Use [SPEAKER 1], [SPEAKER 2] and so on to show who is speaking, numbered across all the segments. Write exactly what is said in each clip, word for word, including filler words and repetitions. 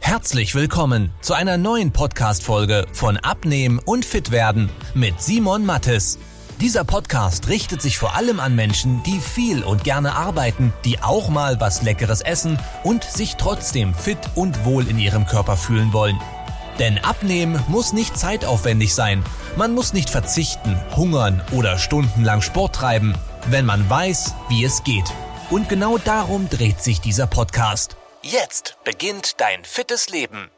[SPEAKER 1] Herzlich willkommen zu einer neuen Podcast-Folge von Abnehmen und Fitwerden mit Simon Mattes. Dieser Podcast richtet sich vor allem an Menschen, die viel und gerne arbeiten, die auch mal was Leckeres essen und sich trotzdem fit und wohl in ihrem Körper fühlen wollen. Denn Abnehmen muss nicht zeitaufwendig sein. Man muss nicht verzichten, hungern oder stundenlang Sport treiben, wenn man weiß, wie es geht. Und genau darum dreht sich dieser Podcast. Jetzt beginnt dein fittes Leben.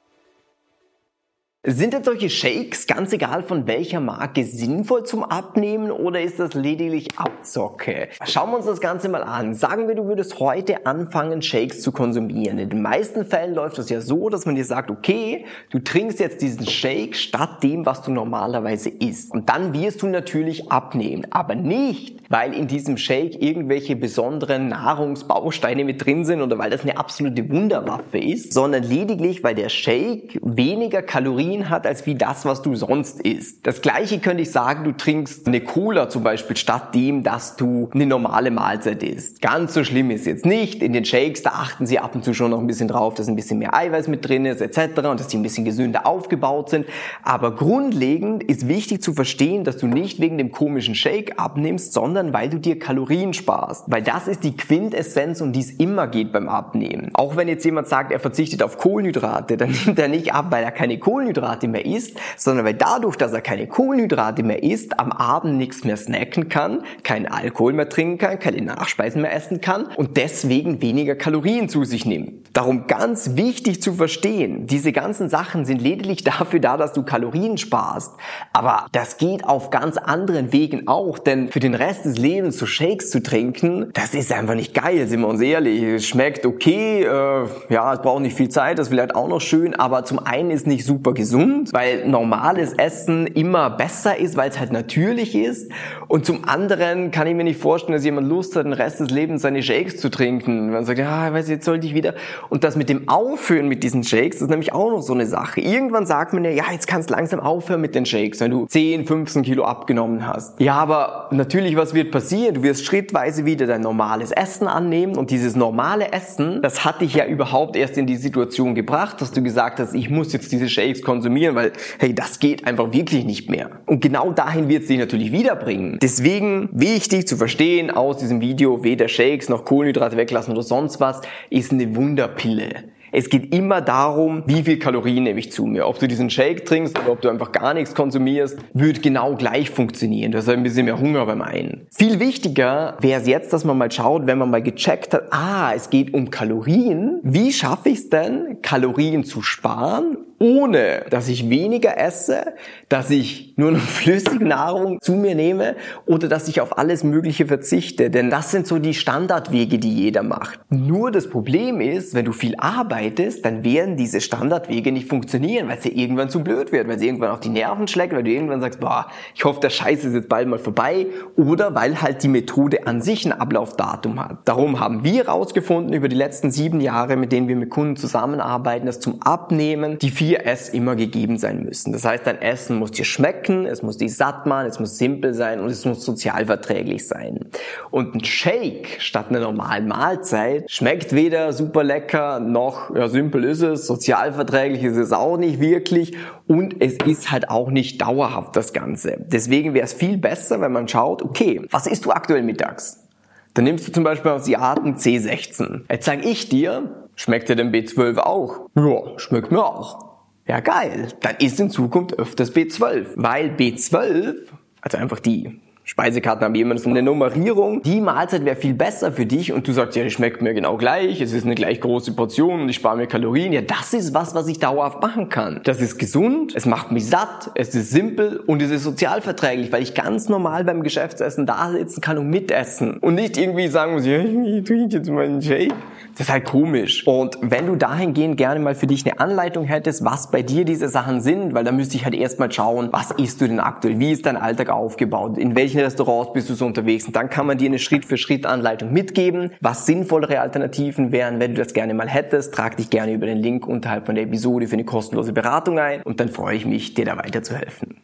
[SPEAKER 2] Sind denn solche Shakes, ganz egal von welcher Marke, sinnvoll zum Abnehmen oder ist das lediglich Abzocke? Schauen wir uns das Ganze mal an. Sagen wir, du würdest heute anfangen, Shakes zu konsumieren. In den meisten Fällen läuft das ja so, dass man dir sagt, okay, du trinkst jetzt diesen Shake statt dem, was du normalerweise isst. Und dann wirst du natürlich abnehmen. Aber nicht, weil in diesem Shake irgendwelche besonderen Nahrungsbausteine mit drin sind oder weil das eine absolute Wunderwaffe ist, sondern lediglich, weil der Shake weniger Kalorien hat, als wie das, was du sonst isst. Das Gleiche könnte ich sagen, du trinkst eine Cola zum Beispiel, statt dem, dass du eine normale Mahlzeit isst. Ganz so schlimm ist jetzt nicht. In den Shakes, da achten sie ab und zu schon noch ein bisschen drauf, dass ein bisschen mehr Eiweiß mit drin ist, et cetera und dass die ein bisschen gesünder aufgebaut sind. Aber grundlegend ist wichtig zu verstehen, dass du nicht wegen dem komischen Shake abnimmst, sondern weil du dir Kalorien sparst. Weil das ist die Quintessenz, um die es immer geht beim Abnehmen. Auch wenn jetzt jemand sagt, er verzichtet auf Kohlenhydrate, dann nimmt er nicht ab, weil er keine Kohlenhydrate mehr isst, sondern weil dadurch, dass er keine Kohlenhydrate mehr isst, am Abend nichts mehr snacken kann, keinen Alkohol mehr trinken kann, keine Nachspeisen mehr essen kann und deswegen weniger Kalorien zu sich nimmt. Darum ganz wichtig zu verstehen, diese ganzen Sachen sind lediglich dafür da, dass du Kalorien sparst. Aber das geht auf ganz anderen Wegen auch, denn für den Rest des Lebens so Shakes zu trinken, das ist einfach nicht geil, sind wir uns ehrlich. Es schmeckt okay, äh, ja, es braucht nicht viel Zeit, das ist vielleicht auch noch schön, aber zum einen ist nicht super gesund, weil normales Essen immer besser ist, weil es halt natürlich ist. Und zum anderen kann ich mir nicht vorstellen, dass jemand Lust hat, den Rest des Lebens seine Shakes zu trinken. Man sagt, ja, ich weiß, jetzt sollte ich wieder. Und das mit dem Aufhören mit diesen Shakes, das ist nämlich auch noch so eine Sache. Irgendwann sagt man ja, ja, jetzt kannst du langsam aufhören mit den Shakes, wenn du zehn, fünfzehn Kilo abgenommen hast. Ja, aber natürlich, was wird passieren? Du wirst schrittweise wieder dein normales Essen annehmen und dieses normale Essen, das hat dich ja überhaupt erst in die Situation gebracht, dass du gesagt hast, ich muss jetzt diese Shakes konsumieren, weil, hey, das geht einfach wirklich nicht mehr. Und genau dahin wird es dich natürlich wiederbringen. Deswegen wichtig zu verstehen aus diesem Video, weder Shakes noch Kohlenhydrate weglassen oder sonst was, ist eine Wunderpille. Es geht immer darum, wie viel Kalorien nehme ich zu mir. Ob du diesen Shake trinkst oder ob du einfach gar nichts konsumierst, wird genau gleich funktionieren. Du hast ein bisschen mehr Hunger beim einen. Viel wichtiger wäre es jetzt, dass man mal schaut, wenn man mal gecheckt hat, ah, es geht um Kalorien. Wie schaffe ich es denn, Kalorien zu sparen, ohne dass ich weniger esse, dass ich nur noch flüssige Nahrung zu mir nehme oder dass ich auf alles Mögliche verzichte? Denn das sind so die Standardwege, die jeder macht. Nur das Problem ist, wenn du viel arbeitest, dann werden diese Standardwege nicht funktionieren, weil es dir irgendwann zu blöd wird, weil es irgendwann auf die Nerven schlägt, weil du irgendwann sagst, boah, ich hoffe, der Scheiß ist jetzt bald mal vorbei, oder weil halt die Methode an sich ein Ablaufdatum hat. Darum haben wir herausgefunden über die letzten sieben Jahre, mit denen wir mit Kunden zusammenarbeiten, dass zum Abnehmen die vier S immer gegeben sein müssen. Das heißt, dein Essen muss dir schmecken, es muss dich satt machen, es muss simpel sein und es muss sozialverträglich sein. Und ein Shake statt einer normalen Mahlzeit schmeckt weder super lecker noch, ja, simpel ist es, sozialverträglich ist es auch nicht wirklich und es ist halt auch nicht dauerhaft das Ganze. Deswegen wäre es viel besser, wenn man schaut, okay, was isst du aktuell mittags? Dann nimmst du zum Beispiel Asiaten C sechzehn. Jetzt sage ich dir, schmeckt dir denn B zwölf auch? Ja, schmeckt mir auch. Ja, geil. Dann isst in Zukunft öfters B zwölf. Weil B zwölf, also einfach die Speisekarten haben immer so eine Nummerierung. Die Mahlzeit wäre viel besser für dich und du sagst, ja, die schmeckt mir genau gleich, es ist eine gleich große Portion und ich spare mir Kalorien. Ja, das ist was, was ich dauerhaft machen kann. Das ist gesund, es macht mich satt, es ist simpel und es ist sozialverträglich, weil ich ganz normal beim Geschäftsessen da sitzen kann und mitessen. Und nicht irgendwie sagen muss, ja, ich trinke jetzt mal einen Shake. Das ist halt komisch. Und wenn du dahingehend gerne mal für dich eine Anleitung hättest, was bei dir diese Sachen sind, weil da müsste ich halt erstmal schauen, was isst du denn aktuell, wie ist dein Alltag aufgebaut, in welchen Restaurants bist du so unterwegs und dann kann man dir eine Schritt-für-Schritt-Anleitung mitgeben, was sinnvollere Alternativen wären. Wenn du das gerne mal hättest, trag dich gerne über den Link unterhalb von der Episode für eine kostenlose Beratung ein und dann freue ich mich, dir da weiterzuhelfen.